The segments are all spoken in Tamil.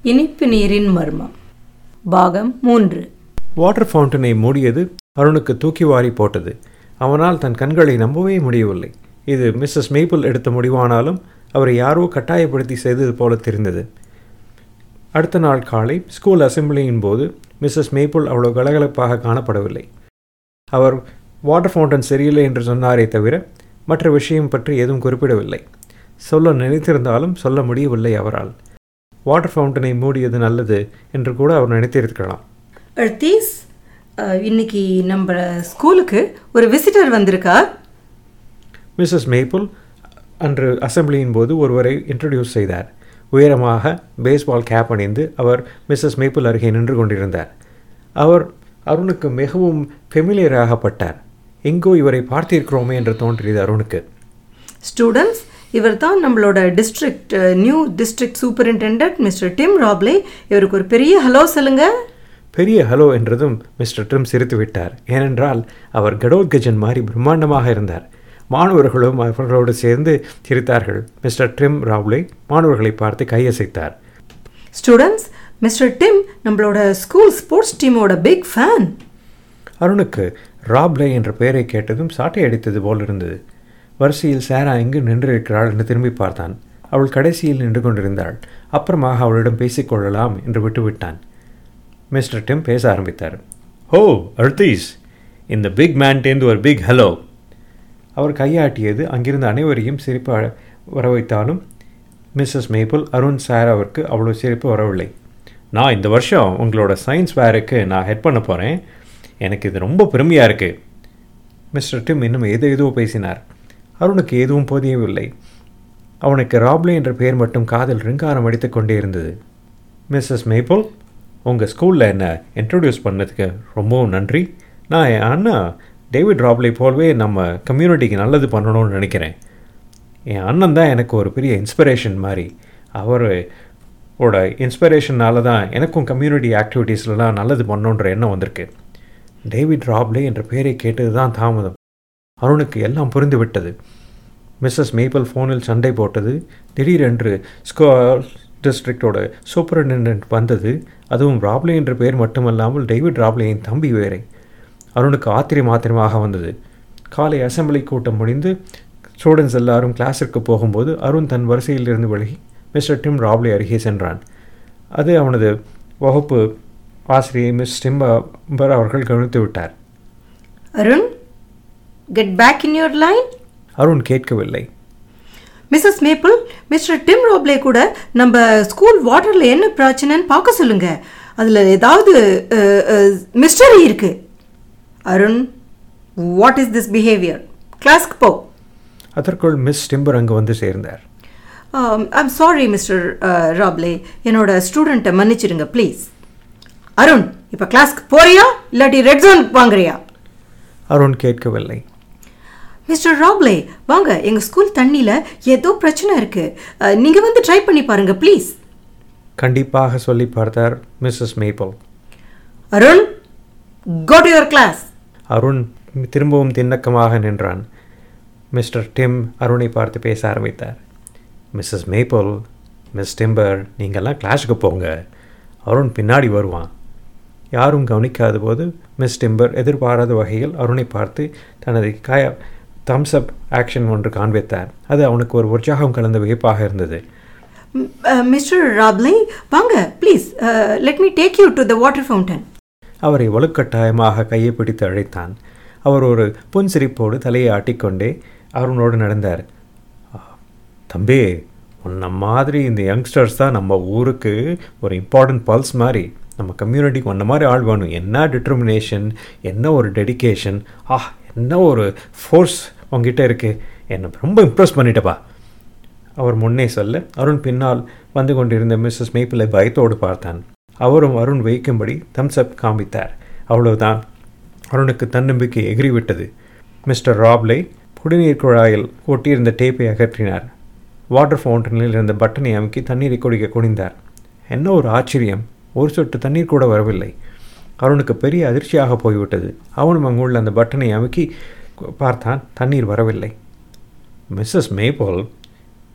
இனிப்பு நீரின் மர்மம் பாகம் 3. வாட்டர் ஃபவுண்டனை மூடியது அருணுக்கு தூக்கி வாரி போட்டது. அவனால் தன் கண்களை நம்பவே முடியவில்லை. இது மிஸ்ஸஸ் மேப்பிள் எடுத்த முடிவானாலும் அவரை யாரோ கட்டாயப்படுத்தி செய்தது போல தெரிந்தது. அடுத்த நாள் காலை ஸ்கூல் அசம்பிளியின் போது மிஸ்ஸஸ் மேப்பிள் அவ்வளோ கலகலப்பாக காணப்படவில்லை. அவர் வாட்டர் ஃபவுண்டன் சரியில்லை என்று சொன்னாரே தவிர மற்ற விஷயம் பற்றி எதுவும் குறிப்பிடவில்லை. சொல்ல நினைத்திருந்தாலும் சொல்ல முடியவில்லை அவரால். வாட்டர் ஃபவுண்டனை மூடியது நல்லது என்று கூட அவர் நினைத்திருக்கலாம். அர்த்தீஸ், இன்னைக்கு நம்ம ஸ்கூலுக்கு ஒரு விசிட்டர் வந்திருக்கார். மிஸ்ஸஸ் மேப்பிள் அன்று அசம்பிளியின் போது ஒருவரை இன்ட்ரடியூஸ் செய்தார். உயரமாக பேஸ்பால் கேப் அணிந்து அவர் மிஸ்ஸஸ் மேப்பிள் அருகே நின்று கொண்டிருந்தார். அவர் அருணுக்கு மிகவும் ஃபெமிலியராகப்பட்டார். எங்கோ இவரை பார்த்திருக்கிறோமே என்று தோன்றியது அருணுக்கு. ஸ்டூடெண்ட்ஸ், இவர் தான் நம்மளோட new district superintendent Mr Tim Rapley. இவருக்கு ஒரு பெரிய ஹலோ சொல்லுங்க. பெரிய ஹலோ என்றதும் மிஸ்டர் டிம் சிரித்து விட்டார். ஏனென்றால் அவர் கடோத்கஜன் மாதிரி பிரம்மாண்டமாக இருந்தார். மாணவர்களும் அவர்களோடு சேர்ந்து சிரித்தார்கள். மிஸ்டர் டிம் ராப்லே மாணவர்களை பார்த்து கையசைத்தார். ஸ்டூடெண்ட்ஸ், மிஸ்டர் டிம் நம்மளோட ஸ்கூல் ஸ்போர்ட்ஸ் டீமோட பிக் ஃபேன். அருணுக்கு ராப்லே என்ற பெயரை கேட்டதும் சாட்டை அடித்தது போல் இருந்தது. வரிசையில் சாரா எங்கு நின்றிருக்கிறாள் என்று திரும்பி பார்த்தான். அவள் கடைசியில் நின்று கொண்டிருந்தாள். அப்புறமாக அவளிடம் பேசிக்கொள்ளலாம் என்று விட்டுவிட்டான். மிஸ்டர் டிம் பேச ஆரம்பித்தார். ஓ அர்த்தீஸ், இந்த பிக் மேன்டேந்து ஒரு பிக் ஹலோ. அவர் கையாட்டியது அங்கிருந்த அனைவரையும் சிரிப்பு வர வைத்தாலும் மிஸ்ஸஸ் மேப்பிள் அருண் சாராவிற்கு அவ்வளோ சிரிப்பு வரவில்லை. நான் இந்த வருஷம் உங்களோட சயின்ஸ் வேருக்கு நான் ஹெட் பண்ண போகிறேன். எனக்கு இது ரொம்ப பெருமையாக இருக்குது. மிஸ்டர் டிம் இன்னும் ஏதோ பேசினார். அருணுக்கு எதுவும் புரியவில்லை. அவனுக்கு ராப்லே என்ற பெயர் மட்டும் காதில் ரிங்காரம் அடித்து கொண்டே இருந்தது. மிஸ்ஸஸ் மேப்பிள், உங்கள் ஸ்கூலில் என்னை இன்ட்ரடியூஸ் பண்ணதுக்கு ரொம்பவும் நன்றி. நான் என் அண்ணா டேவிட் ராப்லே போலவே நம்ம கம்யூனிட்டிக்கு நல்லது பண்ணணும்னு நினைக்கிறேன். என் அண்ணன் தான் எனக்கு ஒரு பெரிய இன்ஸ்பிரேஷன் மாதிரி. அவரோட இன்ஸ்பிரேஷனால் தான் எனக்கும் கம்யூனிட்டி ஆக்டிவிட்டீஸ்லாம் நல்லது பண்ணணுன்ற எண்ணம் வந்திருக்கு. டேவிட் ராப்லே என்ற பெயரை கேட்டது தான் தாமதம். அருணுக்கு எல்லாம் புரிந்துவிட்டது. மிஸ்ஸஸ் மேப்பிள் ஃபோனில் சண்டை போட்டது. திடீரென்று ஸ்கூல் டிஸ்ட்ரிக்டோட சூப்பரிண்டெண்டன்ட் வந்தது. அதுவும் ராப்லே என்ற பெயர் மட்டுமல்லாமல் டேவிட் ராப்லேயின் தம்பி வேறே. அருணுக்கு ஆத்திரமாக வந்தது. காலை அசம்பிளி கூட்டம் முடிந்து ஸ்டூடெண்ட்ஸ் எல்லாரும் கிளாஸிற்கு போகும்போது அருண் தன் வரிசையிலிருந்து விலகி மிஸ்டர் டிம் ராப்லே அருகே சென்றான். அது அவனது வகுப்பு ஆசிரியை மிஸ் டிம்பர் அவர்கள் கவனித்து விட்டார். Arun, get back in your line. Arun கேட்கவில்லை. Mrs Maple, Mr Tim Rapley கூட நம்ம ஸ்கூல் வாட்டரில் என்ன பிரச்சனைன்னு பார்க்க சொல்லுங்க. அதில் ஏதாவது மிஸ்டரி இருக்கு. Arun, what is this behaviour? கிளாஸ்க்கு போ. அதற்குள் மிஸ் டிம்பர் அங்கு வந்து சேர்ந்தார். ஐம் சாரி மிஸ்டர் ராப்லே, என்னோட ஸ்டூடெண்ட்டை மன்னிச்சிடுங்க ப்ளீஸ். அருண், இப்போ கிளாஸ்க்கு போறியா இல்லாட்டி ரெட் ஜோன் வாங்குறியா? அருண் கேட்கவில்லை. மிஸ்டர் ராப்லே, வாங்க, எங்கள் ஸ்கூல் தண்ணியில் ஏதோ பிரச்சனை இருக்குது. நீங்கள் வந்து ட்ரை பண்ணி பாருங்கள் ப்ளீஸ். கண்டிப்பாக சொல்லி பார்த்தார் Mrs Maple. Arun, go to your class. Arun திரும்பவும் திண்ணக்கமாக நின்றான். மிஸ்டர் டிம் அருணை பார்த்து பேச ஆரம்பித்தார். மிஸ்ஸஸ் மேப்பிள், மிஸ் டிம்பர், நீங்கள்லாம் கிளாஸுக்கு போங்க. அருண் பின்னாடி வருவான். யாரும் கவனிக்காத போது மிஸ் டிம்பர் எதிர்பாராத வகையில் அருணை பார்த்து தனது தம்ஸ் அப் ஆக்ஷன் ஒன்று காண்பித்தார். அது அவனுக்கு ஒரு உற்சாகம் கலந்த வியப்பாக இருந்தது. மிஸ்டர் ராப்லே, வாங்க please, let me take you to the water fountain. அவரை வலுக்கட்டாயமாக கையை பிடித்து அழைத்தான். அவர் ஒரு புன்சிரிப்போடு தலையை ஆட்டிக்கொண்டே அருணோடு நடந்தார். தம்பி, உன்ன மாதிரி இந்த யங்ஸ்டர்ஸ் தான் நம்ம ஊருக்கு ஒரு இம்பார்ட்டன்ட் பல்ஸ் மாதிரி. நம்ம கம்யூனிட்டிக்கு ஒன்றை மாதிரி ஆள் வேணும். என்ன டிட்டர்மினேஷன், என்ன ஒரு டெடிக்கேஷன், என்ன ஒரு ஃபோர்ஸ் உங்ககிட்ட இருக்குது. என்னை ரொம்ப இம்ப்ரெஸ் பண்ணிட்டப்பா. அவர் முன்னே சொல்ல அருண் பின்னால் வந்து கொண்டிருந்த மிஸ்ஸஸ் மேப்பிளை பயத்தோடு பார்த்தான். அவரும் அருண் வைக்கும்படி தம்ஸ் அப் காண்பித்தார். அவ்வளவுதான், அருணுக்கு தன்னம்பிக்கை எகிரிவிட்டது. மிஸ்டர் ராப்லே குடிநீர் குழாயில் ஒட்டியிருந்த டேப்பை அகற்றினார். வாட்டர் ஃபவுண்டனில் இருந்த பட்டனை அமுக்கி தண்ணீரை குடிக்க குனிந்தார். என்ன ஒரு ஆச்சரியம், ஒரு சொட்டு தண்ணீர் கூட வரவில்லை. அருணுக்கு பெரிய அதிர்ச்சியாக போய்விட்டது. அவனும் அங்குள்ள அந்த பட்டனை அமுக்கி பார்த்தான். தண்ணீர் வரவில்லை. மிஸ்ஸஸ் மேப்பிள்,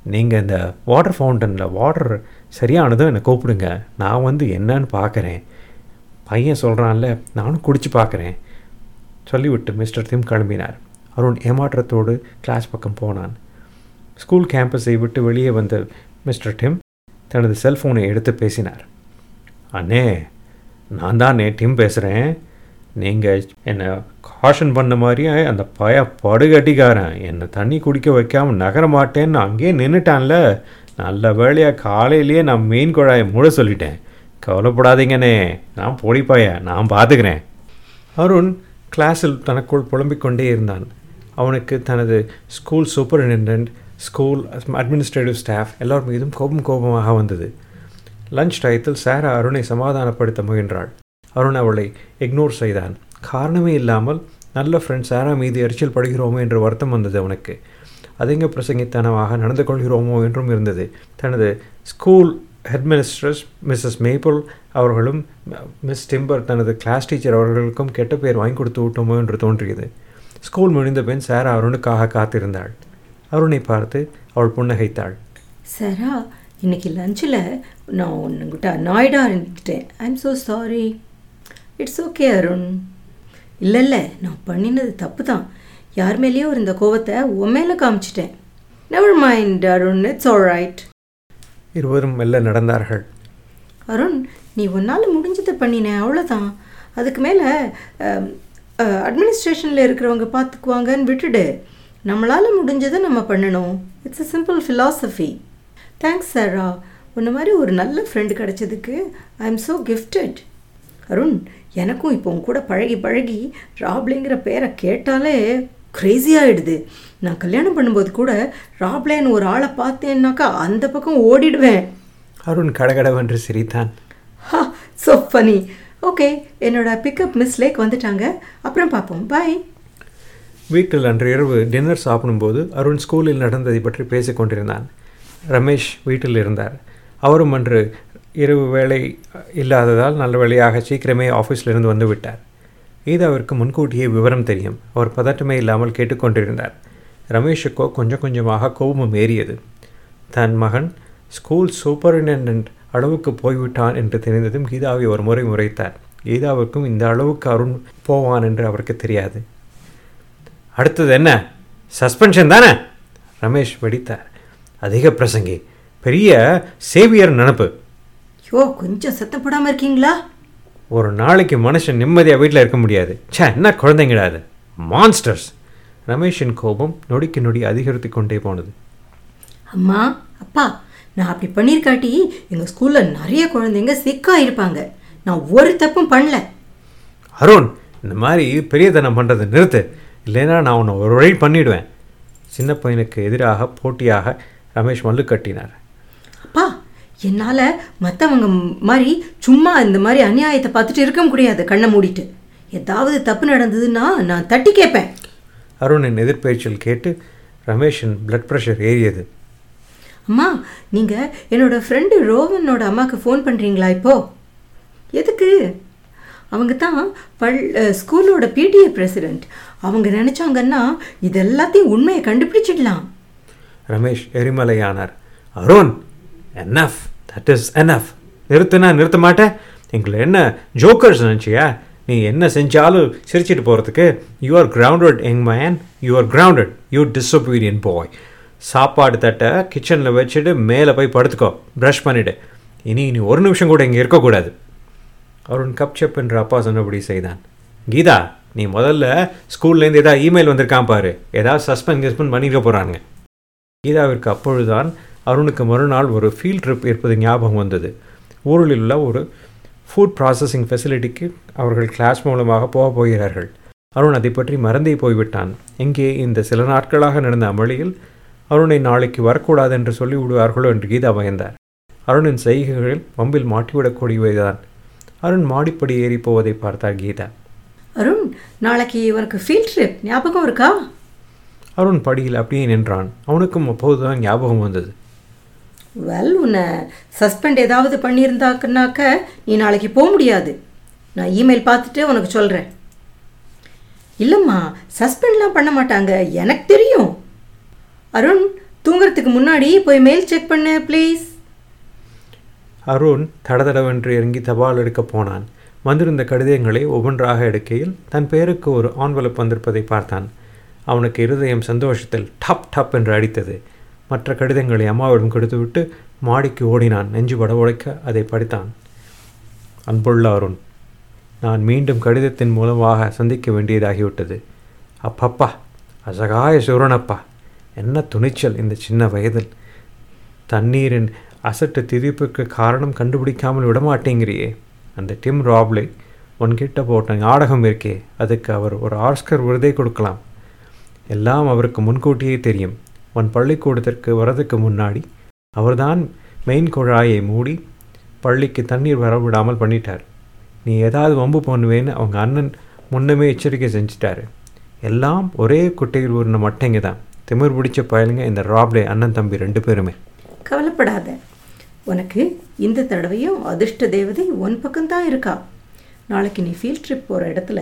நீங்கள் இந்த வாட்டர் ஃபவுண்டனில் வாட்டர் சரியானதும் என்னை கூப்பிடுங்க, நான் வந்து என்னன்னு பார்க்குறேன். பையன் சொல்கிறான்ல, நானும் குடிச்சு பார்க்குறேன் சொல்லிவிட்டு மிஸ்டர் டிம் கிளம்பினார். அருண் ஏமாற்றத்தோடு கிளாஸ் பக்கம் போனான். ஸ்கூல் கேம்பஸை விட்டு வெளியே வந்த மிஸ்டர் டிம் தனது செல்ஃபோனை எடுத்து பேசினார். அண்ணே, நான் தான் டிம் பேசுகிறேன். நீங்கள் என்னை காஷன் பண்ண மாதிரியே அந்த படுகட்டிக்காரன் என்னை தண்ணி குடிக்க வைக்காமல் நகர மாட்டேன்னு அங்கேயே நின்றுட்டான்ல. நல்ல வேளையாக காலையிலேயே நான் மெயின் குழாயை மூட சொல்லிட்டேன். கவலைப்படாதீங்கண்ணே, நான் பொடிப்பாய, நான் பார்த்துக்கிறேன். அருண் கிளாஸில் தனக்குள் புலம்பிக் கொண்டே இருந்தான். அவனுக்கு தனது school superintendent, school administrative staff எல்லோர் மீதும் கோபமாக வந்தது. லஞ்ச் டயத்தில் சாரா அருணை சமாதானப்படுத்த முயன்றாள். அருண் அவளை இக்னோர் செய்தான். காரணமே இல்லாமல் நல்ல ஃப்ரெண்ட் சாரா மீது எரிச்சல் படுகிறோமோ என்று வருத்தம் வந்தது அவனுக்கு. அதிக பிரசங்கித்தனமாக நடந்து கொள்கிறோமோ என்றும் இருந்தது. தனது ஸ்கூல் ஹெட்மினிஸ்ட்ரஸ் மிஸ்ஸஸ் மேப்பிள் அவர்களும் மிஸ் டிம்பர் தனது கிளாஸ் டீச்சர் அவர்களுக்கும் கெட்ட பேர் வாங்கி கொடுத்து விட்டோமோ என்று தோன்றியது. ஸ்கூல் முடிந்த பின் சாரா அருணுக்காக காத்திருந்தாள். அருணை பார்த்து அவள் புன்னகைத்தாள். சாரா, இன்னைக்கு லஞ்சில் நான் ஒன்றுங்கிட்ட அனாய்டாக இருந்துட்டேன். I'm so sorry. It's okay Arun. இல்லை, நான் பண்ணினது தப்பு தான். யார் மேலேயோ இருந்த கோவத்தை உன் மேலே காமிச்சிட்டேன். Never mind Arun, it's all right. இருவரும் மெல்ல நடந்தார்கள். அருண், நீ உன்னால் முடிஞ்சதை பண்ணினேன், அவ்வளோதான். அதுக்கு மேலே அட்மினிஸ்ட்ரேஷனில் இருக்கிறவங்க பார்த்துக்குவாங்கன்னு விட்டுடு. நம்மளால் முடிஞ்சதை நம்ம பண்ணணும். It's a simple philosophy. Thanks Sara. உன்ன மாதிரி ஒரு நல்ல ஃப்ரெண்டு கிடைச்சதுக்கு I am so gifted. Arun, எனக்கும் இப்போ உன் கூட பழகி ராப்லேங்கிற பேரை கேட்டாலே க்ரேஸி ஆகிடுது. நான் கல்யாணம் பண்ணும்போது கூட ராப்லேன்னு ஒரு ஆளை பார்த்தேன்னாக்கா அந்த பக்கம் ஓடிடுவேன். அருண் கடகடவென்று சிரித்தான். Ha, so funny. ஓகே, என்னோட பிக்கப் மிஸ் லேக் வந்துட்டாங்க. அப்புறம் பார்ப்போம். பாய். வீட்டில் அன்று இரவு டின்னர் சாப்பிடும்போது அருண் ஸ்கூலில் நடந்ததை பற்றி பேசிக் கொண்டிருந்தான். ரமேஷ் வீட்டில் இருந்தார். அவரும் அன்று இரவு வேலை இல்லாததால் நல்ல வேளையாக சீக்கிரமே ஆஃபீஸிலிருந்து வந்து விட்டார். கீதாவிற்கு முன்கூட்டியே விவரம் தெரியும். அவர் பதட்டமே இல்லாமல் கேட்டுக்கொண்டிருந்தார். ரமேஷுக்கோ கொஞ்சம் கொஞ்சமாக கோபம் ஏறியது. தன் மகன் ஸ்கூல் சூப்பரிண்டென்டென்ட் அளவுக்கு போய்விட்டான் என்று தெரிந்ததும் கீதாவை ஒரு முறை முறைத்தார். கீதாவுக்கும் இந்த அளவுக்கு அருண் போவான் என்று அவருக்கு தெரியாது. அடுத்தது என்ன? சஸ்பென்ஷன் தானே? ரமேஷ் வெடித்தார். அதிக பிரசங்கி, பெரிய சேவியர் நினப்பு. யோ, கொஞ்சம் சத்தம் போடாமல் இருக்கீங்களா? ஒரு நாளைக்கு மனுஷன் நிம்மதியாக வீட்டில் இருக்க முடியாது. என்ன குழந்தைங்கடாது, மான்ஸ்டர்ஸ். ரமேஷின் கோபம் நொடிக்கு நொடி அதிகரித்து கொண்டே போனது. அம்மா, அப்பா, நான் அப்படி பண்ணியிருக்காட்டி எங்கள் ஸ்கூலில் நிறைய குழந்தைங்க சிக்காக இருப்பாங்க. நான் ஒரு தப்பும் பண்ணல. அருண், இந்த மாதிரி பெரியதனம் பண்ணுறது நிறுத்து, இல்லைன்னா நான் உன்னை ஒரு வழி பண்ணிவிடுவேன். சின்ன பையனுக்கு எதிராக போட்டியாக ரமேஷ் மல்லு கட்டினார். அப்பா, என்னால் மற்றவங்க மாதிரி சும்மா இந்த மாதிரி அநியாயத்தை பார்த்துட்டு இருக்க முடியாது. கண்ணை மூடிட்டு ஏதாவது தப்பு நடந்ததுன்னா நான் தட்டி கேட்பேன். அருணின் எதிர்பேச்சில் கேட்டு ரமேஷின் பிளட் ப்ரெஷர் ஏறியது. அம்மா, நீங்கள் என்னோடய ஃப்ரெண்டு ரோவனோட அம்மாவுக்கு ஃபோன் பண்ணுறீங்களா இப்போது? எதுக்கு? அவங்க தான் ஸ்கூலோட பிடிஏ பிரசிடெண்ட். அவங்க நினச்சாங்கன்னா இது எல்லாத்தையும் உண்மையை கண்டுபிடிச்சிடலாம். ரமேஷ் எரிமலையானார். Arun, enough, that is enough. நிறுத்துனா நிறுத்த மாட்டேன். எங்களை என்ன ஜோக்கர்ஸ் நினச்சியா? நீ என்ன செஞ்சாலும் சிரிச்சிட்டு போகிறதுக்கு? You are grounded young man, you are grounded, you disobedient boy. சாப்பாடு தட்டை கிச்சனில் வச்சுட்டு மேலே போய் படுத்துக்கோ, ப்ரஷ் பண்ணிவிடு. இனி ஒரு நிமிஷம் கூட இங்கே இருக்கக்கூடாது. அருண் கப்சப் என்று அப்பா சொன்னபடி செய்தான். கீதா, நீ முதல்ல ஸ்கூல்லேருந்து ஏதாவது இமெயில் வந்திருக்கான் பாரு. ஏதாவது சஸ்பெண்ட் பண்ணிக்க போகிறாங்க. கீதாவிற்கு அப்பொழுதுதான் அருணுக்கு மறுநாள் ஒரு ஃபீல்ட் ட்ரிப் இருப்பது ஞாபகம் வந்தது. ஊரில் உள்ள ஒரு ஃபுட் ப்ராசஸிங் ஃபெசிலிட்டிக்கு அவர்கள் கிளாஸ் மூலமாக போகிறார்கள். அருண் அதை பற்றி மறந்தே போய்விட்டான். எங்கே இந்த சில நாட்களாக நடந்த அமளியில் அருணை நாளைக்கு வரக்கூடாது என்று சொல்லி விடுவார்களோ என்று கீதா பயந்தார். அருணின் செய்கைகளில் வம்பில் மாட்டிவிடக்கூடியவைதான். அருண் மாடிப்படி ஏறி போவதை பார்த்தார் கீதா. அருண், நாளைக்கு உனக்கு ஃபீல்ட் ட்ரிப் ஞாபகம் இருக்கா? அருண் படியில் அப்படியே நின்றான். அவனுக்கும் அப்போதுதான் ஞாபகம் வந்தது. வெல், உன்னை சஸ்பெண்ட் ஏதாவது பண்ணியிருந்தாக்குனாக்க நீ நாளைக்கு போக முடியாது. நான் இமெயில் பார்த்துட்டு உனக்கு சொல்கிறேன். இல்லைம்மா, சஸ்பெண்ட்லாம் பண்ண மாட்டாங்க, எனக்கு தெரியும். அருண், தூங்குறதுக்கு முன்னாடி போய் மெயில் செக் பண்ணு ப்ளீஸ். அருண் தடதடவென்று இறங்கி தபால் எடுக்க போனான். வந்திருந்த கடிதங்களை ஒவ்வொன்றாக எடுக்கையில் தன் பேருக்கு ஒரு ஆன்வலப் வந்திருப்பதை பார்த்தான். அவனுக்கு இருதயம் சந்தோஷத்தில் டப் டப் என்று அடித்தது. மற்ற கடிதங்களை அம்மாவிடம் கொடுத்துவிட்டு மாடிக்கு ஓடினான். நெஞ்சு படபடக்க அதை படித்தான். அன்புள்ள அருண், நான் மீண்டும் கடிதத்தின் மூலமாக சந்திக்க வேண்டியதாகிவிட்டது. அப்பப்பா, அசகாய சூரனப்பா, என்ன துணிச்சல் இந்த சின்ன வயதில்! தண்ணீரின் அசட்டு திதிப்புக்கு காரணம் கண்டுபிடிக்காமல் விடமாட்டேங்கிறியே. அந்த டிம் ராப்லே உன்கிட்ட போட்ட நாடகம் இருக்கே, அதுக்கு அவர் ஒரு ஆஸ்கர் விருதை கொடுக்கலாம். எல்லாம் அவருக்கு முன்கூட்டியே தெரியும். உன் பள்ளிக்கூடத்திற்கு வரதுக்கு முன்னாடி அவர்தான் மெயின் குழாயை மூடி பள்ளிக்கு தண்ணீர் வரவிடாமல் பண்ணிட்டார். நீ ஏதாவது வம்பு பண்ணுவேன்னு அவங்க அண்ணன் முன்னமே எச்சரிக்கை செஞ்சிட்டாரு. எல்லாம் ஒரே குட்டையில் ஊறின மட்டைங்க தான். திமிர் பிடிச்ச பயலுங்க இந்த ராப்லே அண்ணன் தம்பி 2 பேருமே. கவலைப்படாத, உனக்கு இந்த தடவையும் அதிர்ஷ்ட தேவதை உன் பக்கம்தான் இருக்கா. நாளைக்கு நீ ஃபீல்ட் ட்ரிப் போகிற இடத்துல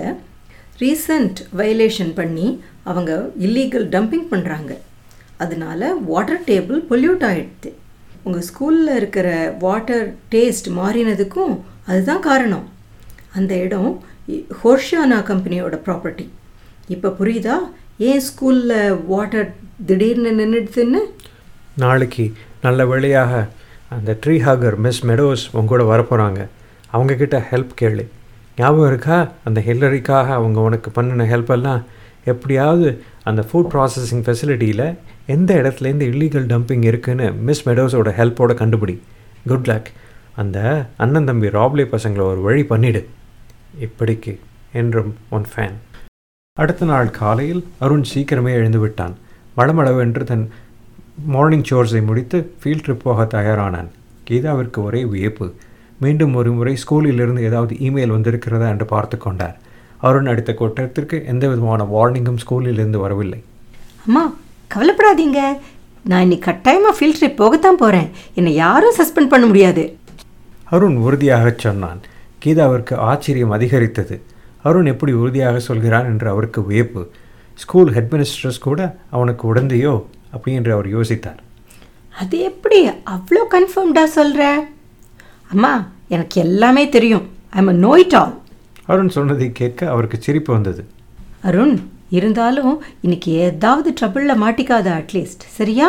ரீசன்ட் வயலேஷன் பண்ணி அவங்க இல்லீகல் டம்பிங் பண்ணுறாங்க. அதனால வாட்டர் டேபிள் பொல்யூட் ஆகிடுது. உங்கள் ஸ்கூலில் இருக்கிற வாட்டர் டேஸ்ட் மாறினதுக்கும் அதுதான் காரணம். அந்த இடம் ஹோர்ஷியானா கம்பெனியோட ப்ராப்பர்ட்டி. இப்போ புரியுதா ஏன் ஸ்கூலில் வாட்டர் திடீர்னு நின்றுடுதுன்னு? நாளைக்கு நல்ல வேளையாக அந்த ட்ரீ ஹாகர் மிஸ் மெடோஸ் உங்கூட வரப்போகிறாங்க. அவங்கக்கிட்ட ஹெல்ப் கேளு. ஞாபகம் இருக்கா, அந்த ஹில்லரிக்காக அவங்க உனக்கு பண்ணின ஹெல்ப்பெல்லாம்? எப்படியாவது அந்த ஃபுட் ப்ராசஸிங் ஃபெசிலிட்டியில் எந்த இடத்துலேருந்து இல்லீகல் டம்பிங் இருக்குதுன்னு மிஸ் மெடோஸோட ஹெல்ப்போடு கண்டுபிடி. Good luck. அந்த அண்ணன் தம்பி ராப்லே பசங்களை ஒரு வழி பண்ணிடு. இப்படிக்கு என்றும் உன் ஃபேன். அடுத்த நாள் காலையில் அருண் சீக்கிரமே எழுந்து விட்டான். மளமளவென்று தன் மார்னிங் சோர்ஸை முடித்து ஃபீல்ட் ட்ரிப் போக தயாரானான். கீதாவிற்கு ஒரே வியப்பு. மீண்டும் ஒரு முறை ஸ்கூலிலிருந்து ஏதாவது இமெயில் வந்திருக்கிறதா என்று பார்த்து கொண்டார். அருண் அடுத்த கொட்டத்திற்கு எந்த விதமான வார்னிங்கும் ஸ்கூலிலிருந்து வரவில்லை. அம்மா கவலைப்படாதீங்க, நான் இன்னைக்கு கட்டாயமாக ஃபீல்ட் ட்ரிப் போகத்தான் போகிறேன். என்னை யாரும் சஸ்பெண்ட் பண்ண முடியாது. அருண் உறுதியாக சொன்னான். கீதாவிற்கு ஆச்சரியம் அதிகரித்தது. அருண் எப்படி உறுதியாக சொல்கிறான் என்று அவருக்கு வியப்பு. ஸ்கூல் ஹெட்மினிஸ்ட்ரஸ் கூட அவனுக்கு உடந்தையோ அப்படி என்று அவர் யோசித்தார். அது எப்படி அவ்வளோ கன்ஃபார்ம்டாக சொல்கிற? அம்மா எனக்கு எல்லாமே தெரியும். I am know it all. Arun சொன்னதை கேட்க அவருக்கு சிரிப்பு வந்தது. அருண், இருந்தாலும் இன்னைக்கு ஏதாவது ட்ரபிளில் மாட்டிக்காத அட்லீஸ்ட், சரியா?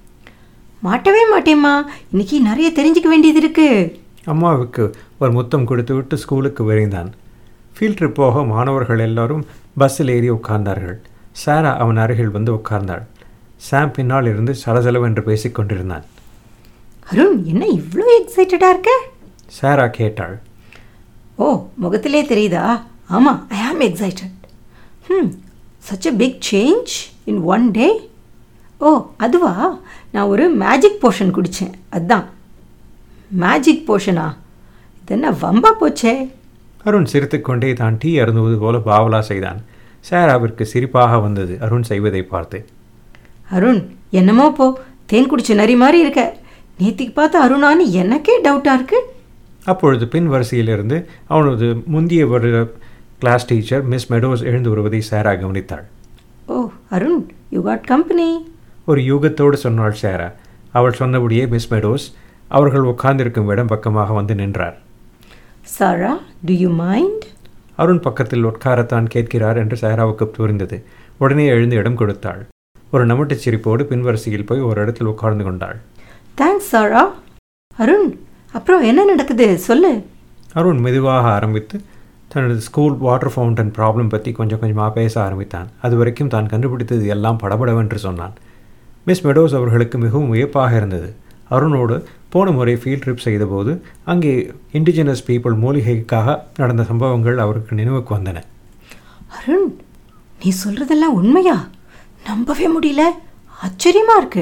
மாட்டவே மாட்டேம்மா, இன்னைக்கு நிறைய தெரிஞ்சுக்க வேண்டியது இருக்கு. அம்மாவுக்கு ஒரு முத்தம் கொடுத்து விட்டு ஸ்கூலுக்கு விரைந்தான். ஃபீல்ட் ட்ரிப் போக மாணவர்கள் எல்லாரும் பஸ்ஸில் ஏறி உட்கார்ந்தார்கள். சாரா அவன் அருகில் வந்து உட்கார்ந்தாள். சாம் பின்னால் இருந்து சலசலவென்று பேசிக் கொண்டிருந்தான். அருண், என்ன இவ்வளோ எக்ஸைட்டடாக இருக்க? சாரா கேட்டாள். ஓ, முகத்திலே தெரியுதா? ஆமாம், I am excited. Such a big change in one day. ஓ அதுவா, நான் ஒரு மேஜிக் போஷன் குடித்தேன், அதுதான். மேஜிக் போஷனா? இது என்ன வம்பா போச்சே? அருண் சிரித்துக்கொண்டே தான் டீ அருந்துவது போல பாவலா செய்தான். சாராவிற்கு சிரிப்பாக வந்தது அருண் செய்வதை பார்த்து. அருண், என்னமோ போ, தேன் குடிச்ச நரி மாதிரி இருக்க. நேத்திக்கு பார்த்து அருணான்னு எனக்கே டவுட்டாக இருக்கு. அப்பொழுது பின் வரிசையிலிருந்து அவனது முந்திய வருட கிளாஸ் டீச்சர் மிஸ் மெடோஸ் எழுந்து வருவதை சாரா கவனித்தாள். ஓ அருண், யூ காட் கம்பெனி. ஒரு யூகத்தோடு சொன்னாள் சாரா. அவள் சொன்னபடியே மிஸ் மெடோஸ் அவர்கள் உட்கார்ந்திருக்கும் இடம் பக்கமாக வந்து நின்றார். Sara, do you mind? Arun பக்கத்தில் உட்காரத்தான் கேட்கிறார் என்று சாராவுக்கு புரிந்தது. உடனே எழுந்து இடம் கொடுத்தாள். ஒரு நமட்டுச் சிரிப்போடு பின்வரிசையில் போய் ஒரு இடத்தில் உட்கார்ந்து கொண்டாள். தேங்க்ஸ் சாரா. அருண், அப்புறம் என்ன நடக்குது சொல்லு. அருண் மெதுவாக ஆரம்பித்து தனது ஸ்கூல் வாட்டர் ஃபவுண்டன் ப்ராப்ளம் பற்றி கொஞ்சம் கொஞ்சமாக பேச ஆரம்பித்தான். அது வரைக்கும் தான் கண்டுபிடித்தது எல்லாம் படபடவென்று சொன்னான். மிஸ் மெடோஸ் அவர்களுக்கு மிகவும் வியப்பாக இருந்தது. அருணோடு போன முறை ஃபீல்ட் ட்ரிப் செய்தபோது அங்கே இண்டிஜினஸ் பீப்புள் மூலிகைக்காக நடந்த சம்பவங்கள் அவருக்கு நினைவுக்கு வந்தன. அருண், நீ சொல்கிறதெல்லாம் உண்மையா? நம்பவே முடியல, ஆச்சரியமாக இருக்கு.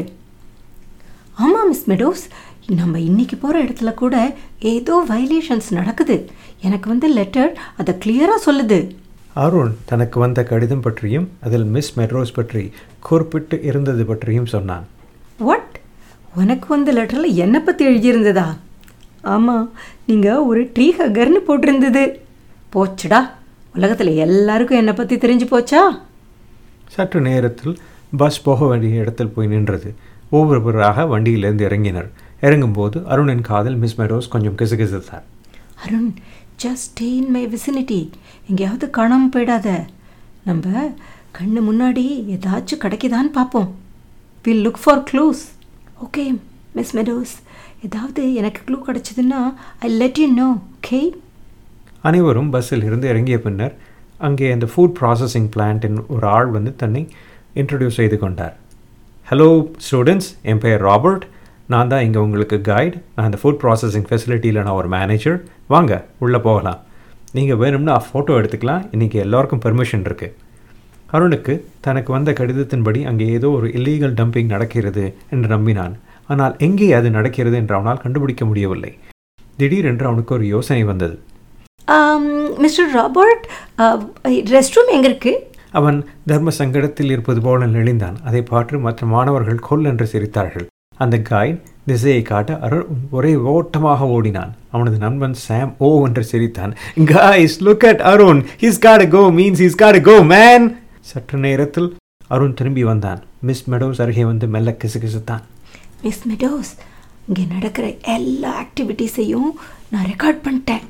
ஆமாம் மிஸ் மெடோஸ், நம்ம இன்னைக்கு போகிற இடத்துல கூட ஏதோ வயலேஷன்ஸ் நடக்குது. எனக்கு வந்த லெட்டர் அதை கிளியராக சொல்லுது. அருண் தனக்கு வந்த கடிதம் பற்றியும் அதில் மிஸ் மெட்ரோஸ் பற்றி குறிப்பிட்டு இருந்தது பற்றியும் சொன்னான். வாட்? உனக்கு வந்த லெட்டரில் என்னை பற்றி எழுதியிருந்ததா? ஆமாம், நீங்கள் ஒரு ட்ரீ ஹக்கர்னு போட்டிருந்தது. போச்சுடா, உலகத்தில் எல்லாருக்கும் என்னை பற்றி தெரிஞ்சு போச்சா? சற்று நேரத்தில் பஸ் போக வேண்டிய இடத்தில் போய் நின்றது. ஒவ்வொருவராக வண்டியிலிருந்து இறங்கினர். இறங்கும்போது அருணின் காதில் மிஸ் மெடோஸ் கொஞ்சம் கிசுகிசுத்தார். Arun, just stay in my vicinity. எங்கேயாவது காணாமல் போயிடாத. நம்ம கண்ணு முன்னாடி ஏதாச்சும் கிடைக்குதான்னு பார்ப்போம். Will look for clues. Okay Miss Meadows, ஏதாவது எனக்கு க்ளூ கிடச்சிதுன்னா I let you know. Okay. அனைவரும் பஸ்ஸில் இருந்து இறங்கிய பின்னர் அங்கே அந்த ஃபுட் ப்ராசஸிங் பிளான்ட்டின் ஒரு ஆள் வந்து தன்னை இன்ட்ரடியூஸ் செய்து கொண்டார். ஹலோ ஸ்டூடெண்ட்ஸ், என் பெயர் ராபர்ட். நான் தான் இங்கே உங்களுக்கு கைட். நான் இந்த ஃபுட் ப்ராசஸிங் ஃபெசிலிட்டியில் நான் ஒரு மேனேஜர். வாங்க உள்ளே போகலாம். நீங்கள் வேணும்னா ஃபோட்டோ எடுத்துக்கலாம். இன்றைக்கி எல்லோருக்கும் பெர்மிஷன் இருக்குது. அருணுக்கு தனக்கு வந்த கடிதத்தின்படி அங்கே ஏதோ ஒரு இல்லீகல் டம்பிங் நடக்கிறது என்று நம்பினான். ஆனால் எங்கே அது நடக்கிறது என்று அவனால் கண்டுபிடிக்க முடியவில்லை. திடீரென்று அவனுக்கு ஒரு யோசனை வந்தது. மிஸ்டர் ராபர்ட், ரெஸ்ட் ரூம் எங்கே இருக்குது? அவன் தர்ம சங்கடத்தில் இருப்பது போல நெளிந்தான். அதை பார்த்து மற்ற மாணவர்கள் கொல் என்று சிரித்தார்கள். அந்த கைட் திசையை காட்ட அருண் ஒரே ஓட்டமாக ஓடினான். அவனது நண்பன் சாம் ஓ என்று சிரித்தான். Guys, look at Arun. He's gotta go means he's gotta go, man. சற்று நேரத்தில் அருண் திரும்பி வந்தான். மிஸ் மெடோஸ் அருகே வந்து மெல்ல கிசுகிசுத்தான். மிஸ் மெடோஸ், இங்கே நடக்கிற எல்லா ஆக்டிவிட்டீஸையும் நான் ரெக்கார்ட் பண்ணிட்டேன்.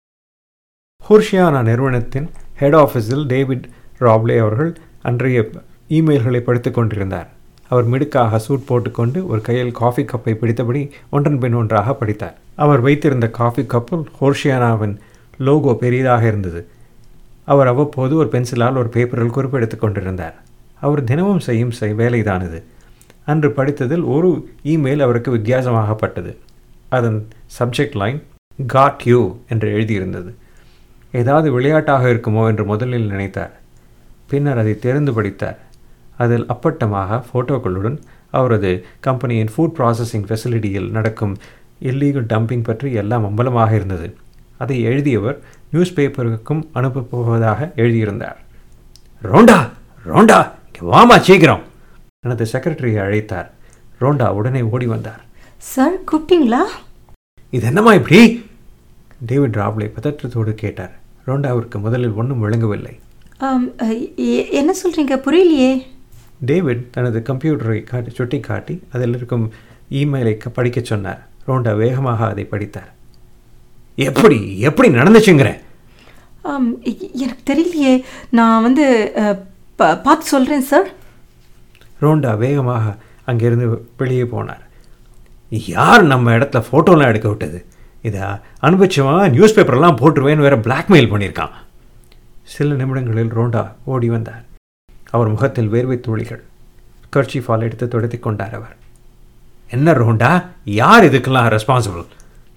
ஹோர்ஷியானா நிறுவனத்தின் ஹெட் ஆஃபீஸில் டேவிட் ராப்லே அவர்கள் அன்றைய இமெயில்களை படித்துக் கொண்டிருந்தார். அவர் மிடுக்காக சூட் போட்டுக்கொண்டு ஒரு கையில் காஃபி கப்பை பிடித்தபடி ஒன்றன் பின் ஒன்றாக படித்தார். அவர் வைத்திருந்த காஃபி கப்பில் ஹோர்ஷியானாவின் லோகோ பெரியதாக இருந்தது. அவர் அவ்வப்போது ஒரு பென்சிலால் ஒரு பேப்பரில் குறிப்பெடுத்து கொண்டிருந்தார். அவர் தினமும் செய்யும் வேலைதான் இது. அன்று படித்ததில் ஒரு இமெயில் அவருக்கு வித்தியாசமாகப்பட்டது. அதன் சப்ஜெக்ட் லைன் காட் யூ என்று எழுதியிருந்தது. ஏதாவது விளையாட்டாக இருக்குமோ என்று முதலில் நினைத்தார். பின்னர் அதை தெரிந்து படித்தார். அதில் அப்பட்டமாக ஃபோட்டோக்களுடன் அவரது கம்பெனியின் ஃபுட் ப்ராசஸிங் ஃபெசிலிட்டியில் நடக்கும் இல்லீகல் டம்பிங் பற்றி எல்லாம் அம்பலமாக இருந்தது. அதை எழுதியவர் நியூஸ் பேப்பருக்கும் அனுப்பப் போவதாக எழுதியிருந்தார். ரோண்டா ரோண்டா, வாமா சீக்கிரம். எனது செக்ரட்டரியை அழைத்தார். ரோண்டா உடனே ஓடி வந்தார். சார், கூப்பிட்டீங்களா? இது என்னம்மா இப்படி? டேவிட் ராப்லே பதற்றத்தோடு கேட்டார். ரோண்டாவிற்கு முதலில் ஒன்றும் விளங்கவில்லை. என்ன சொல்கிறீங்க, புரியலையே. டேவிட் தனது கம்ப்யூட்டரை சுட்டி காட்டி அதில் இருக்கும் இமெயிலை படிக்க சொன்னார். ரோண்டா வேகமாக அதை படித்தார். எப்படி எப்படி நடந்துச்சுங்கிறேன்? எனக்கு தெரியலையே, நான் வந்து பார்த்து சொல்கிறேன் சார். ரோண்டா வேகமாக அங்கிருந்து வெளியே போனார். யார் நம்ம இடத்துல ஃபோட்டோலாம் எடுக்க விட்டது? இதை அனுபவிச்சவன் நியூஸ் பேப்பர்லாம் போட்டுருவேன்னு வேறு பிளாக்மெயில் பண்ணியிருக்கான். சில நிமிடங்களில் ரோண்டா ஓடி வந்தார். அவர் முகத்தில் வேர்வை துளிகள். கர்ச்சீஃபால் எடுத்து துடைத்து கொண்டார் அவர். என்ன ரோண்டா, யார் இதுக்கெல்லாம் ரெஸ்பான்சிபிள்?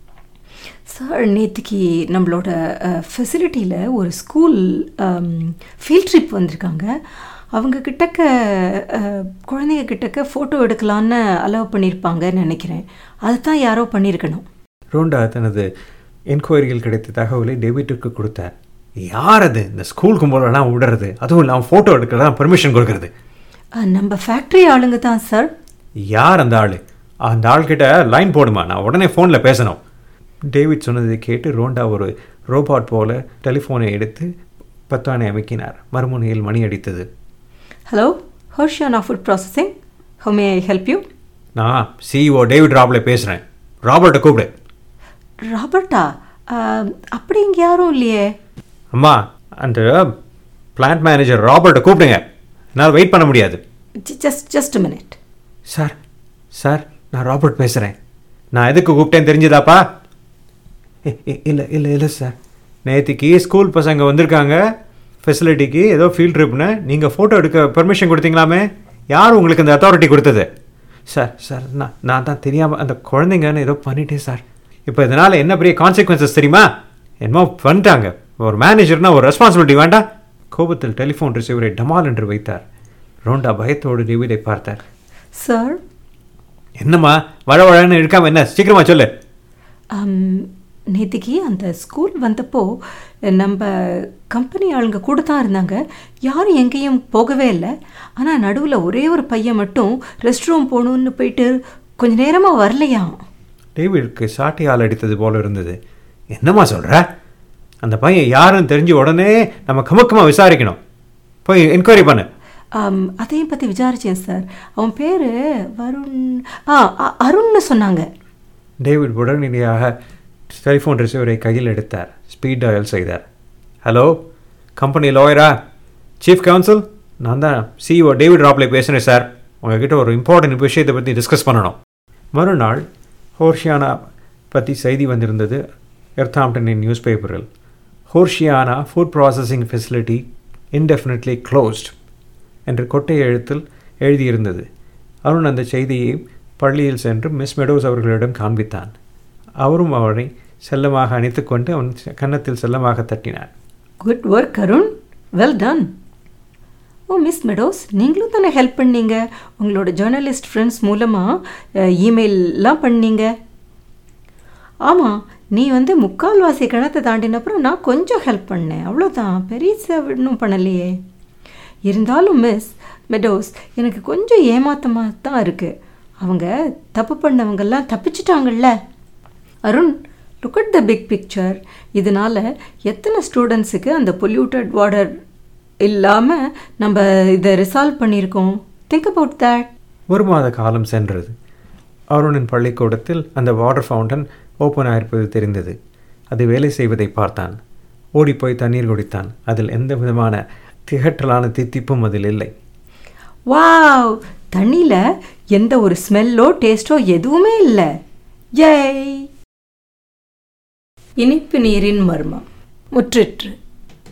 சார், நேற்றுக்கு நம்மளோட ஃபெசிலிட்டியில் ஒரு ஸ்கூல் ஃபீல்ட் ட்ரிப் வந்திருக்காங்க. அவங்க கிட்டக்க குழந்தைங்க கிட்டக்க ஃபோட்டோ எடுக்கலான்னு அலோவ் பண்ணியிருப்பாங்கன்னு நினைக்கிறேன். அதுதான் யாரோ பண்ணியிருக்கணும். ரோண்டா தனது என்கொயரியில் கிடைத்த தகவலை டேவிட்டுக்கு கொடுத்தார். யார் அது இந்த ஸ்கூல் கும்பலெல்லாம் விடுறது, அதுவும் இல்லாமல் ஃபோட்டோ எடுக்கிறதா பெர்மிஷன் கொடுக்கறது? நம்ம ஃபேக்ட்ரி ஆளுங்க தான் சார். யார் அந்த ஆள்? அந்த ஆள்கிட்ட லைன் போடுமா, நான் உடனே ஃபோனில் பேசணும். டேவிட் சொன்னதை கேட்டு ரோண்டா ஒரு ரோபாட் போல டெலிஃபோனை எடுத்து பத்தானை அமைக்கினார். மறுமுனையில் மணி அடித்தது. Hello, Horshiana food processing, how may I help you? நான் சிஇஓ டேவிட் ராப்லே பேசுகிறேன். ராபர்ட்டை கூப்பிடு. ராபர்ட்டா? அப்படி இங்கே யாரும் இல்லையே. அம்மா, அந்த பிளான்ட் மேனேஜர் ராபர்ட்டை கூப்பிடுங்க. என்னால் வெயிட் பண்ண முடியாது. Just a minute. சார், நான் ராபர்ட் பேசுகிறேன். நான் எதுக்கு கூப்பிட்டேன்னு தெரிஞ்சுதாப்பா? இல்லை சார், நேற்றுக்கு ஸ்கூல் பசங்க வந்திருக்காங்க ஃபெசிலிட்டிக்கு, ஏதோ ஃபீல்ட் ட்ரிப்னு. நீங்கள் ஃபோட்டோ எடுக்க பெர்மிஷன் கொடுத்தீங்களாமே, யார் உங்களுக்கு அந்த அத்தாரிட்டி கொடுத்தது? சார் நான் தான் தெரியாமல் அந்த குழந்தைங்கன்னு ஏதோ பண்ணிட்டேன் சார். இப்போ இதனால் என்ன பெரிய கான்சிக்வன்சஸ் தெரியுமா? என்னமோ பண்ணிட்டாங்க. ஒரு மேனேஜர்னால் ஒரு ரெஸ்பான்சிபிலிட்டி வேண்டாம்? கோபத்தில் டெலிஃபோன் ரிசீவரை டமால் என்று வைத்தார். ரோண்டா பயத்தோடு டேவிடை பார்த்தார். சார், என்னம்மா வழவழன்னு இருக்காம, என்ன சீக்கிரமா சொல்லு. நேற்றுக்கு அந்த ஸ்கூல் வந்தப்போ நம்ம கம்பெனி ஆளுங்க கூட தான் இருந்தாங்க. யாரும் எங்கேயும் போகவே இல்லை. ஆனால் நடுவில் ஒரே ஒரு பையன் மட்டும் ரெஸ்ட் ரூம் போகணுன்னு போயிட்டு கொஞ்ச நேரமாக வரலையா. டேவிட்க்கு சாட்டையால் அடித்தது போல இருந்தது. என்னம்மா சொல்கிற? அந்த பையன் யாருன்னு தெரிஞ்சு உடனே நம்ம கமுக்கமாக விசாரிக்கணும். போய் என்கொயரி பண்ணு. அதையும் பற்றி விசாரித்தேன் சார். அவன் பேர் அருண்னு சொன்னாங்க. டேவிட் உடனடியாக டெலிஃபோன் ரிசீவரை கையில் எடுத்தார். ஸ்பீட் டயல் செய்தார். ஹலோ, கம்பெனி லாயரா? சீஃப் கவுன்சில், நான் தான் சிஇஓ டேவிட் ராப்லே பேசுகிறேன் சார். உங்ககிட்ட ஒரு இம்பார்ட்டன்ட் விஷயத்தை பற்றி டிஸ்கஸ் பண்ணணும். மறுநாள் ஹோர்ஷியானா பற்றி செய்தி வந்திருந்தது எர்த்தாம்ப்டனின் நியூஸ் பேப்பரில். Horshiana food processing facility indefinitely closed என்று கொட்டை எழுத்தில் எழுதியிருந்தது. அருண் அந்த செய்தியை பள்ளியில் சென்று மிஸ் மெடோஸ் அவர்களிடம் காண்பித்தான். அவரும் அவரை செல்லமாக அணைத்து கொண்டு அவன் கன்னத்தில் செல்லமாக தட்டினார். Good work Arun, well done. ஓ மிஸ் மெடோஸ், நீங்களும் தானே ஹெல்ப் பண்ணீங்க. உங்களோட ஜேர்னலிஸ்ட் ஃப்ரெண்ட்ஸ் மூலமாக இமெயிலெலாம் பண்ணீங்க. ஆமாம், நீ முக்கால்வாசி கிணத்தை தாண்டினப்புறம் நான் கொஞ்சம் ஹெல்ப் பண்ணேன், அவ்வளோதான், பெரிய இன்னும் பண்ணலையே. இருந்தாலும் மிஸ் மெடோஸ், எனக்கு கொஞ்சம் ஏமாத்தமாக தான் இருக்குது. அவங்க தப்பு பண்ணவங்கெல்லாம் தப்பிச்சிட்டாங்கல்ல. Arun, look at the big picture. இதனால் எத்தனை ஸ்டூடெண்ட்ஸுக்கு அந்த பொல்யூட்டட் வாட்டர் இல்லாமல் நம்ம இதை ரிசால்வ் பண்ணியிருக்கோம். Think about that. 1 மாத காலம் சென்றது. அருணின் பள்ளிக்கூடத்தில் அந்த வாட்டர் ஃபவுண்டன் ஓப்பன் ஆயிருப்பது தெரிந்தது. அது வேலை செய்வதை பார்த்தான். ஓடிப்போய் தண்ணீர் குடித்தான். அதில் எந்த விதமான திகட்டலான தித்திப்பும் அதில் இல்லை. வாவ், தண்ணியில் எந்த ஒரு ஸ்மெல்லோ டேஸ்ட்டோ எதுவுமே இல்லை. ஜெய். இனிப்பு நீரின் மர்மம் முற்றிற்று.